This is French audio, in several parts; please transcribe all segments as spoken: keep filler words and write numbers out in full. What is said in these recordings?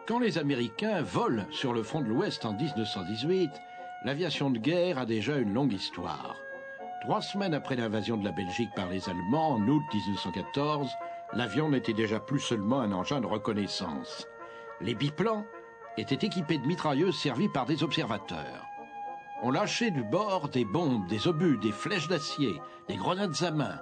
Quand les Américains volent sur le front de l'Ouest en mille neuf cent dix-huit, l'aviation de guerre a déjà une longue histoire. Trois semaines après l'invasion de la Belgique par les Allemands, en août mille neuf cent quatorze, l'avion n'était déjà plus seulement un engin de reconnaissance. Les biplans étaient équipés de mitrailleuses servies par des observateurs. On lâchait du bord des bombes, des obus, des flèches d'acier, des grenades à main.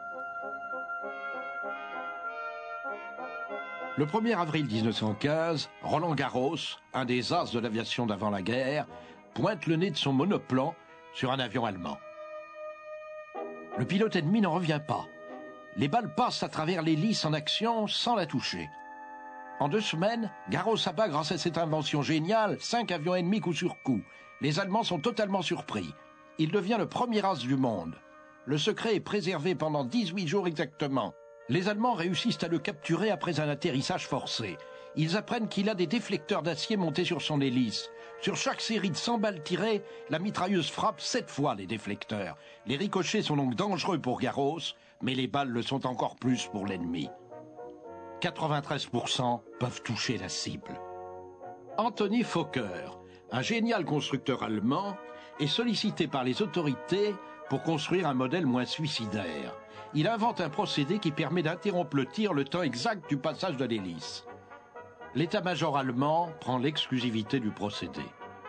Le premier avril mille neuf cent quinze, Roland Garros, un des as de l'aviation d'avant la guerre, pointe le nez de son monoplan sur un avion allemand. Le pilote ennemi n'en revient pas. Les balles passent à travers l'hélice en action sans la toucher. En deux semaines, Garros abat, grâce à cette invention géniale, cinq avions ennemis coup sur coup. Les Allemands sont totalement surpris. Il devient le premier as du monde. Le secret est préservé pendant dix-huit jours exactement. Les Allemands réussissent à le capturer après un atterrissage forcé. Ils apprennent qu'il a des déflecteurs d'acier montés sur son hélice. Sur chaque série de cent balles tirées, la mitrailleuse frappe sept fois les déflecteurs. Les ricochets sont donc dangereux pour Garros, mais les balles le sont encore plus pour l'ennemi. quatre-vingt-treize pour cent peuvent toucher la cible. Anthony Fokker, un génial constructeur allemand, est sollicité par les autorités pour construire un modèle moins suicidaire. Il invente un procédé qui permet d'interrompre le tir le temps exact du passage de l'hélice. L'état-major allemand prend l'exclusivité du procédé.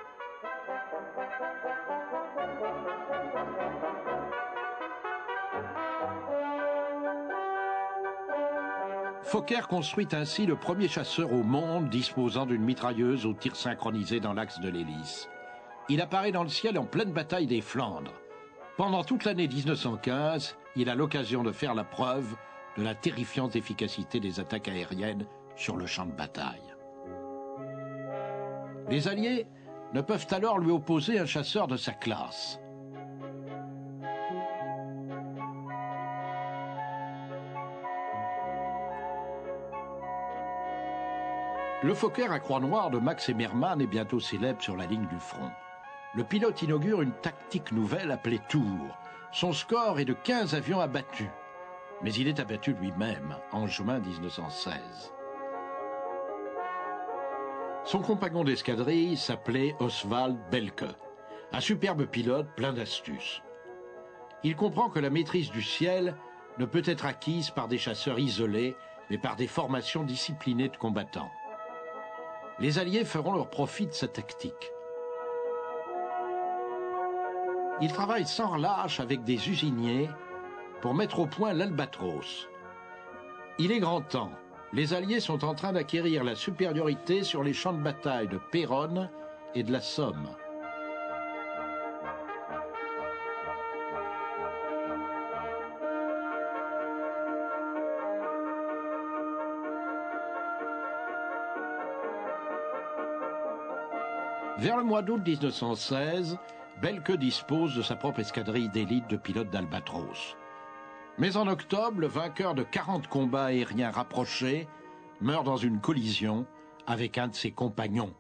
Fokker construit ainsi le premier chasseur au monde disposant d'une mitrailleuse au tir synchronisé dans l'axe de l'hélice. Il apparaît dans le ciel en pleine bataille des Flandres. Pendant toute l'année mille neuf cent quinze, il a l'occasion de faire la preuve de la terrifiante efficacité des attaques aériennes sur le champ de bataille. Les Alliés ne peuvent alors lui opposer un chasseur de sa classe. Le Fokker à croix noire de Max Emmermann est bientôt célèbre sur la ligne du front. Le pilote inaugure une tactique nouvelle appelée Tour. Son score est de quinze avions abattus. Mais il est abattu lui-même en juin mille neuf cent seize. Son compagnon d'escadrille s'appelait Oswald Belke, un superbe pilote plein d'astuces. Il comprend que la maîtrise du ciel ne peut être acquise par des chasseurs isolés, mais par des formations disciplinées de combattants. Les Alliés feront leur profit de sa tactique. Ils travaillent sans relâche avec des usiniers pour mettre au point l'Albatros. Il est grand temps. Les Alliés sont en train d'acquérir la supériorité sur les champs de bataille de Péronne et de la Somme. Vers le mois d'août mille neuf cent seize, Belke dispose de sa propre escadrille d'élite de pilotes d'Albatros. Mais en octobre, le vainqueur de quarante combats aériens rapprochés meurt dans une collision avec un de ses compagnons.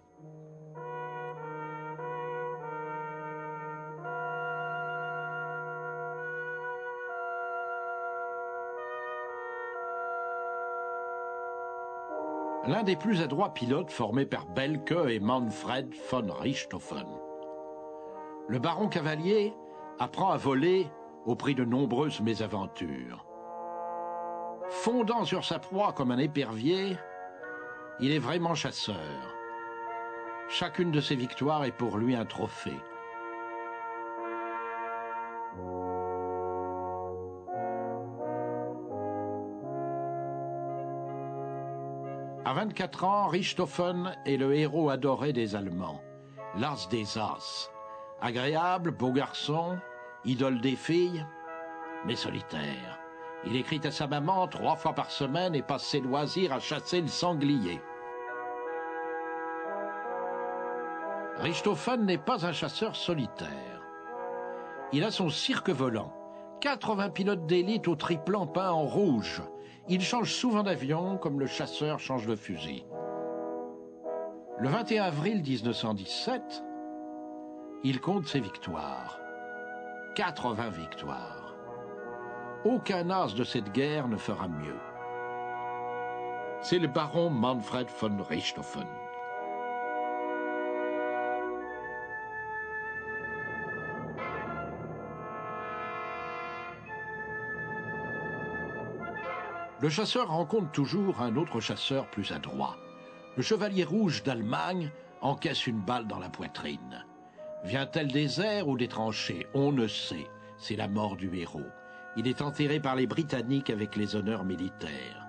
L'un des plus adroits pilotes formés par Belke est Manfred von Richthofen. Le baron Cavalier apprend à voler au prix de nombreuses mésaventures. Fondant sur sa proie comme un épervier, il est vraiment chasseur. Chacune de ses victoires est pour lui un trophée. À vingt-quatre ans, Richthofen est le héros adoré des Allemands, l'as des as. Agréable, beau garçon, idole des filles, mais solitaire. Il écrit à sa maman trois fois par semaine et passe ses loisirs à chasser le sanglier. Richthofen n'est pas un chasseur solitaire. Il a son cirque volant, quatre-vingts pilotes d'élite au triplan peint en rouge. Il change souvent d'avion comme le chasseur change de fusil. Le vingt et un avril mille neuf cent dix-sept, il compte ses victoires. quatre-vingts victoires. Aucun as de cette guerre ne fera mieux. C'est le baron Manfred von Richthofen. Le chasseur rencontre toujours un autre chasseur plus adroit. Le chevalier rouge d'Allemagne encaisse une balle dans la poitrine. Vient-elle des airs ou des tranchées? On ne sait. C'est la mort du héros. Il est enterré par les Britanniques avec les honneurs militaires.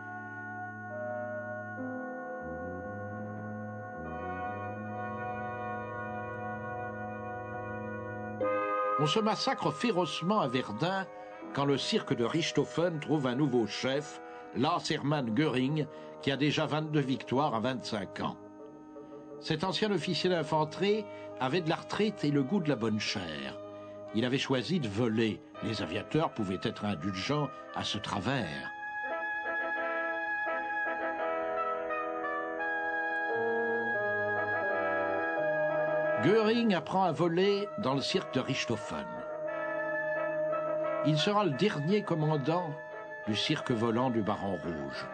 On se massacre férocement à Verdun quand le cirque de Richthofen trouve un nouveau chef, Lars Hermann Göring, qui a déjà vingt-deux victoires à vingt-cinq ans. Cet ancien officier d'infanterie avait de la retraite et le goût de la bonne chair. Il avait choisi de voler. Les aviateurs pouvaient être indulgents à ce travers. Göring apprend à voler dans le cirque de Richthofen. Il sera le dernier commandant du cirque volant du Baron Rouge.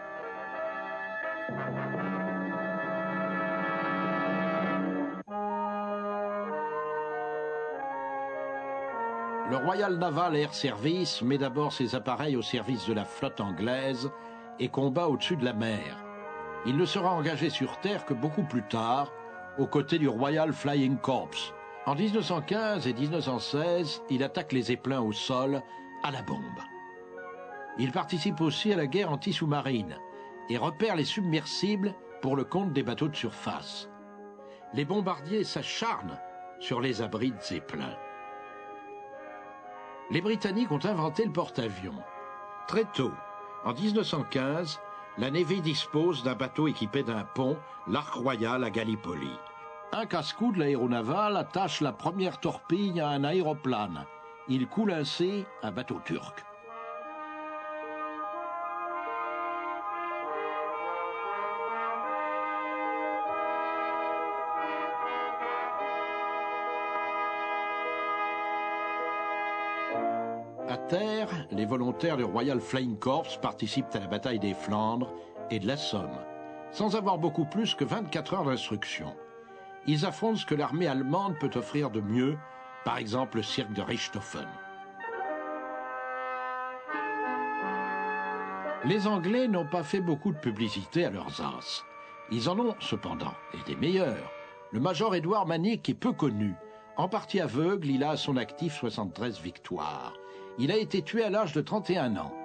Le Royal Naval Air Service met d'abord ses appareils au service de la flotte anglaise et combat au-dessus de la mer. Il ne sera engagé sur terre que beaucoup plus tard, aux côtés du Royal Flying Corps. En mille neuf cent quinze et mille neuf cent seize, il attaque les éplins au sol à la bombe. Il participe aussi à la guerre anti-sous-marine et repère les submersibles pour le compte des bateaux de surface. Les bombardiers s'acharnent sur les abris de Zeppelin. Les Britanniques ont inventé le porte-avions. Très tôt, en mille neuf cent quinze, la Navy dispose d'un bateau équipé d'un pont, l'Ark Royal à Gallipoli. Un casse-cou de l'aéronaval attache la première torpille à un aéroplane. Il coule ainsi un bateau turc. À terre, les volontaires du Royal Flying Corps participent à la bataille des Flandres et de la Somme, sans avoir beaucoup plus que vingt-quatre heures d'instruction. Ils affrontent ce que l'armée allemande peut offrir de mieux, par exemple le cirque de Richthofen. Les Anglais n'ont pas fait beaucoup de publicité à leurs as. Ils en ont cependant, et des meilleurs. Le major Edward Manick est peu connu. En partie aveugle, il a à son actif soixante-treize victoires. Il a été tué à l'âge de trente et un ans.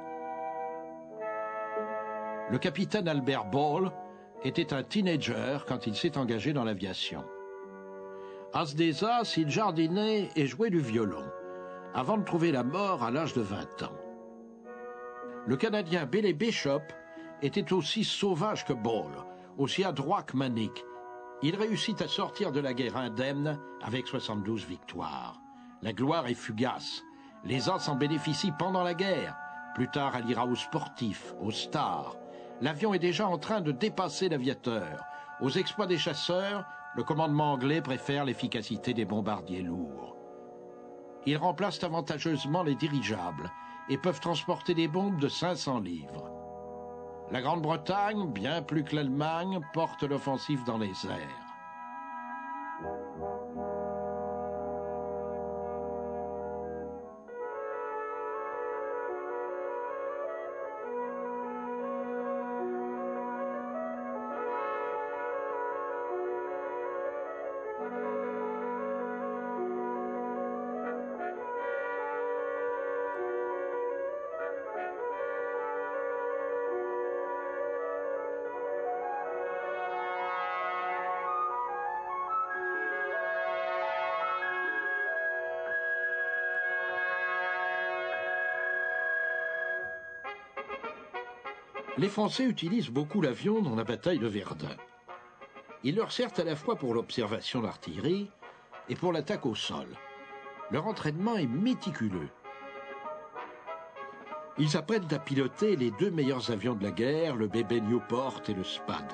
Le capitaine Albert Ball était un teenager quand il s'est engagé dans l'aviation. As des as, il jardinait et jouait du violon, avant de trouver la mort à l'âge de vingt ans. Le Canadien Billy Bishop était aussi sauvage que Ball, aussi adroit que Manick. Il réussit à sortir de la guerre indemne avec soixante-douze victoires. La gloire est fugace. Les as en bénéficient pendant la guerre. Plus tard, elle ira aux sportifs, aux stars. L'avion est déjà en train de dépasser l'aviateur. Aux exploits des chasseurs, le commandement anglais préfère l'efficacité des bombardiers lourds. Ils remplacent avantageusement les dirigeables et peuvent transporter des bombes de cinq cents livres. La Grande-Bretagne, bien plus que l'Allemagne, porte l'offensive dans les airs. Les Français utilisent beaucoup l'avion dans la bataille de Verdun. Il leur sert à la fois pour l'observation d'artillerie et pour l'attaque au sol. Leur entraînement est méticuleux. Ils s'apprêtent à piloter les deux meilleurs avions de la guerre, le B B Newport et le Spad.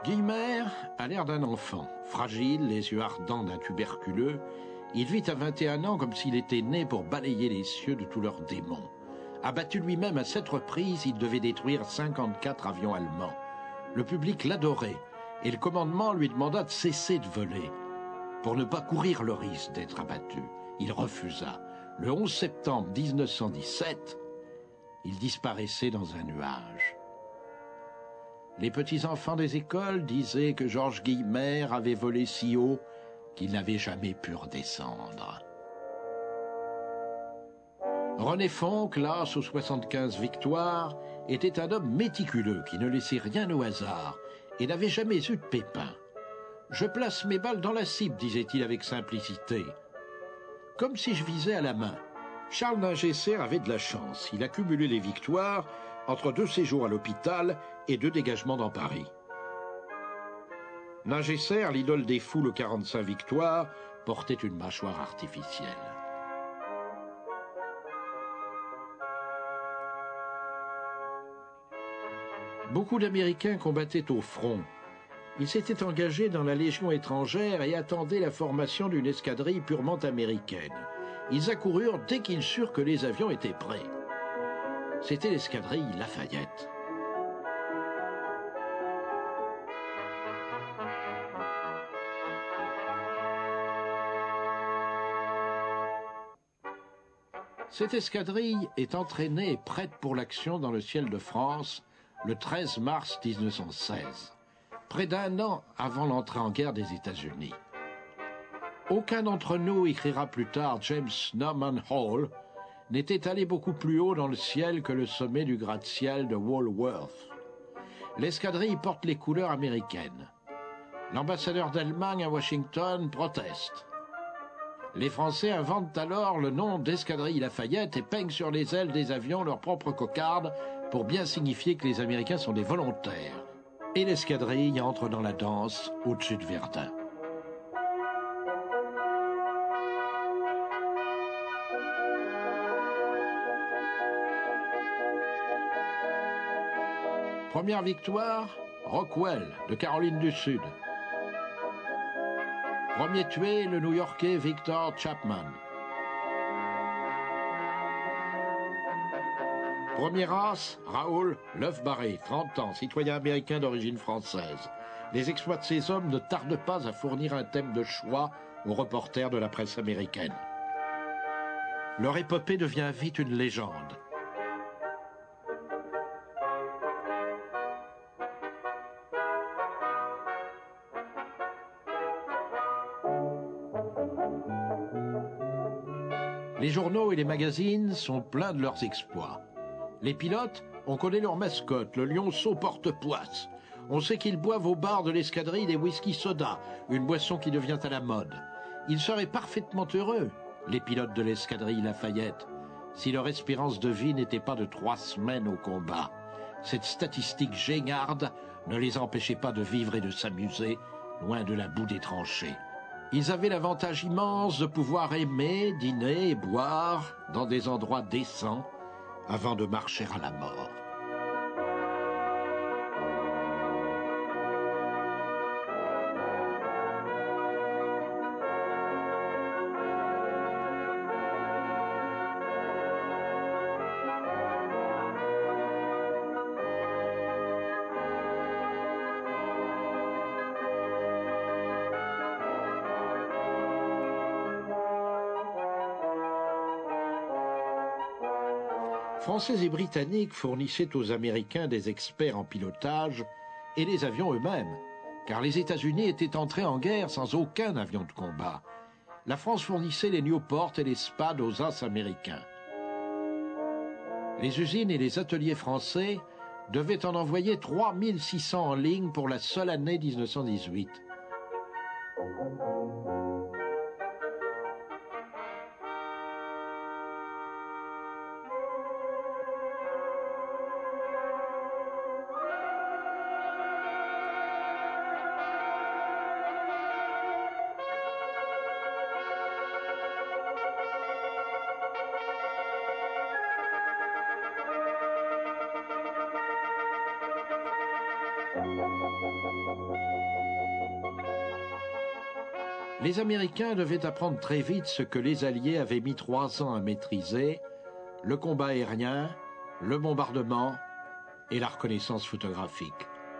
Guillemer a l'air d'un enfant, fragile, les yeux ardents d'un tuberculeux. Il vit à vingt et un ans comme s'il était né pour balayer les cieux de tous leurs démons. Abattu lui-même à sept reprises, il devait détruire cinquante-quatre avions allemands. Le public l'adorait et le commandement lui demanda de cesser de voler pour ne pas courir le risque d'être abattu. Il refusa. Le onze septembre mille neuf cent dix-sept, il disparaissait dans un nuage. Les petits-enfants des écoles disaient que Georges Guillemer avait volé si haut qu'il n'avait jamais pu redescendre. René Fonck, classe aux soixante-quinze victoires, était un homme méticuleux qui ne laissait rien au hasard et n'avait jamais eu de pépin. « Je place mes balles dans la cible », disait-il avec simplicité. Comme si je visais à la main. Charles Ningesser avait de la chance. Il accumulait les victoires entre deux séjours à l'hôpital et deux dégagements dans Paris. Ningesser, l'idole des foules aux quarante-cinq victoires, portait une mâchoire artificielle. Beaucoup d'Américains combattaient au front. Ils s'étaient engagés dans la Légion étrangère et attendaient la formation d'une escadrille purement américaine. Ils accoururent dès qu'ils surent que les avions étaient prêts. C'était l'escadrille Lafayette. Cette escadrille est entraînée et prête pour l'action dans le ciel de France le treize mars mille neuf cent seize, près d'un an avant l'entrée en guerre des États-Unis. Aucun d'entre nous, écrira plus tard James Norman Hall, n'était allé beaucoup plus haut dans le ciel que le sommet du gratte-ciel de Walworth. L'escadrille porte les couleurs américaines. L'ambassadeur d'Allemagne à Washington proteste. Les Français inventent alors le nom d'escadrille Lafayette et peignent sur les ailes des avions leur propre cocarde pour bien signifier que les Américains sont des volontaires. Et l'escadrille entre dans la danse au-dessus de Verdun. Première victoire, Rockwell, de Caroline du Sud. Premier tué, le New-Yorkais Victor Chapman. Premier as, Raoul Lœuf-Barré, trente ans, citoyen américain d'origine française. Les exploits de ces hommes ne tardent pas à fournir un thème de choix aux reporters de la presse américaine. Leur épopée devient vite une légende. Les journaux et les magazines sont pleins de leurs exploits. Les pilotes, on connaît leur mascotte, le lionceau porte-poisse. On sait qu'ils boivent au bar de l'escadrille des whisky soda, une boisson qui devient à la mode. Ils seraient parfaitement heureux, les pilotes de l'escadrille Lafayette, si leur espérance de vie n'était pas de trois semaines au combat. Cette statistique géniarde ne les empêchait pas de vivre et de s'amuser, loin de la boue des tranchées. Ils avaient l'avantage immense de pouvoir aimer, dîner et boire dans des endroits décents avant de marcher à la mort. Français et Britanniques fournissaient aux Américains des experts en pilotage et les avions eux-mêmes, car les États-Unis étaient entrés en guerre sans aucun avion de combat. La France fournissait les Newport et les Spad aux as américains. Les usines et les ateliers français devaient en envoyer trois mille six cents en ligne pour la seule année mille neuf cent dix-huit. Les Américains devaient apprendre très vite ce que les Alliés avaient mis trois ans à maîtriser, le combat aérien, le bombardement et la reconnaissance photographique.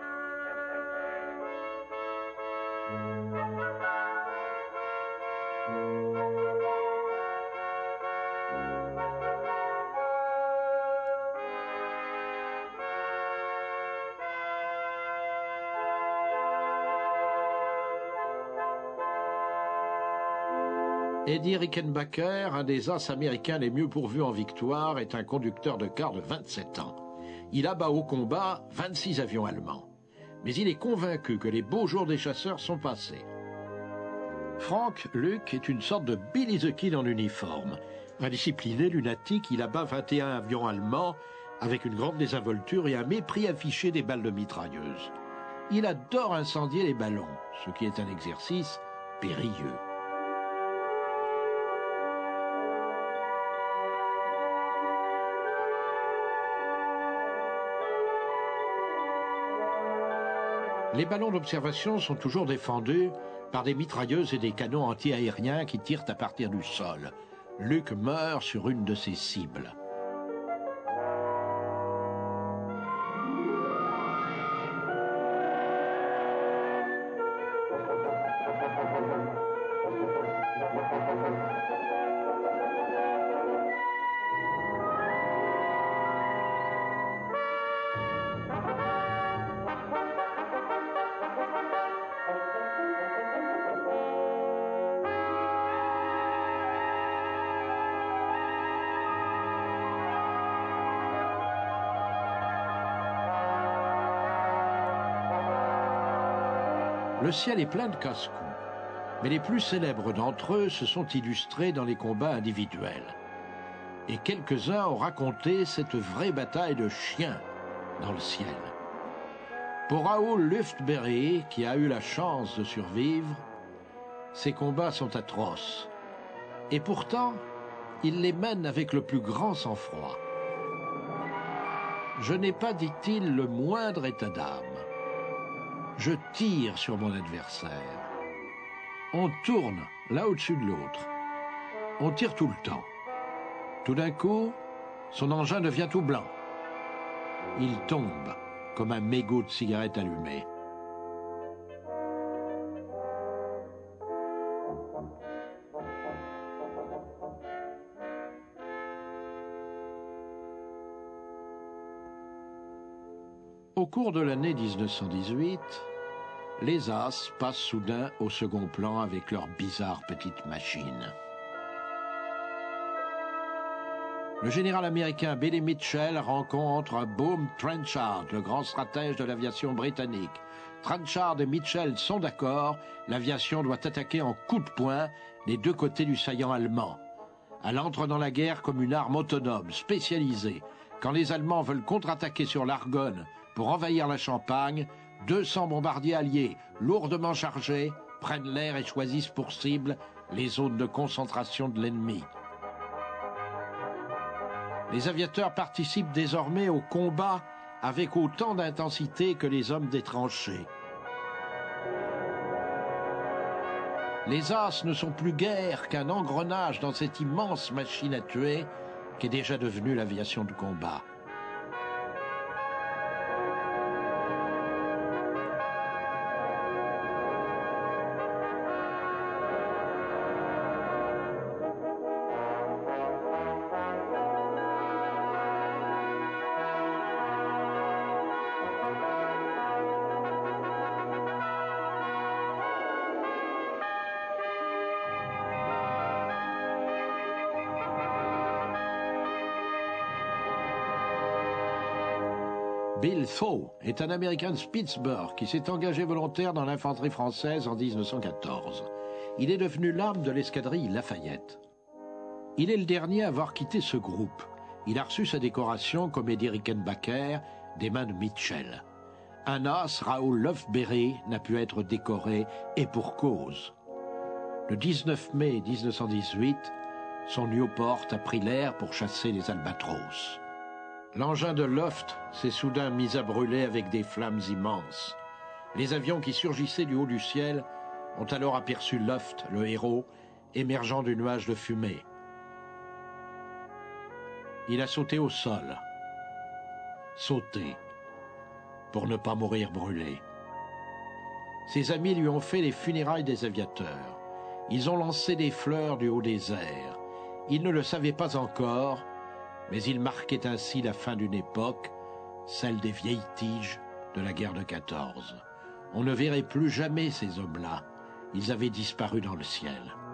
Eddie Rickenbacker, un des as américains les mieux pourvus en victoire, est un conducteur de car de vingt-sept ans. Il abat au combat vingt-six avions allemands. Mais il est convaincu que les beaux jours des chasseurs sont passés. Frank Luke est une sorte de Billy the Kid en uniforme. Indiscipliné, lunatique, il abat vingt et un avions allemands avec une grande désinvolture et un mépris affiché des balles de mitrailleuse. Il adore incendier les ballons, ce qui est un exercice périlleux. Les ballons d'observation sont toujours défendus par des mitrailleuses et des canons anti-aériens qui tirent à partir du sol. Luke meurt sur une de ces cibles. Le ciel est plein de casse-cou, mais les plus célèbres d'entre eux se sont illustrés dans les combats individuels. Et quelques-uns ont raconté cette vraie bataille de chiens dans le ciel. Pour Raoul Lufbery, qui a eu la chance de survivre, ces combats sont atroces. Et pourtant, il les mène avec le plus grand sang-froid. Je n'ai pas, dit-il, le moindre état d'âme. Je tire sur mon adversaire. On tourne l'un au-dessus de l'autre. On tire tout le temps. Tout d'un coup, son engin devient tout blanc. Il tombe comme un mégot de cigarette allumé. Au cours de l'année mille neuf cent dix-huit, les As passent soudain au second plan avec leurs bizarres petites machines. Le général américain Billy Mitchell rencontre Boom Trenchard, le grand stratège de l'aviation britannique. Trenchard et Mitchell sont d'accord, l'aviation doit attaquer en coup de poing les deux côtés du saillant allemand. Elle entre dans la guerre comme une arme autonome, spécialisée. Quand les Allemands veulent contre-attaquer sur l'Argonne pour envahir la Champagne, deux cents bombardiers alliés, lourdement chargés, prennent l'air et choisissent pour cible les zones de concentration de l'ennemi. Les aviateurs participent désormais au combat avec autant d'intensité que les hommes des tranchées. Les As ne sont plus guère qu'un engrenage dans cette immense machine à tuer qu'est déjà devenue l'aviation de combat. Bill Thaw est un Américain de Pittsburgh qui s'est engagé volontaire dans l'infanterie française en mille neuf cent quatorze. Il est devenu l'âme de l'escadrille Lafayette. Il est le dernier à avoir quitté ce groupe. Il a reçu sa décoration comme Eddie Rickenbacker des mains de Mitchell. Un as, Raoul Lufbery, n'a pu être décoré, et pour cause. Le dix-neuf mai mille neuf cent dix-huit, son Newport a pris l'air pour chasser les albatros. L'engin de Luft s'est soudain mis à brûler avec des flammes immenses. Les avions qui surgissaient du haut du ciel ont alors aperçu Luft, le héros, émergeant du nuage de fumée. Il a sauté au sol. Sauté, pour ne pas mourir brûlé. Ses amis lui ont fait les funérailles des aviateurs. Ils ont lancé des fleurs du haut des airs. Ils ne le savaient pas encore, mais ils marquaient ainsi la fin d'une époque, celle des vieilles tiges de la guerre de quatorze. On ne verrait plus jamais ces hommes-là. Ils avaient disparu dans le ciel.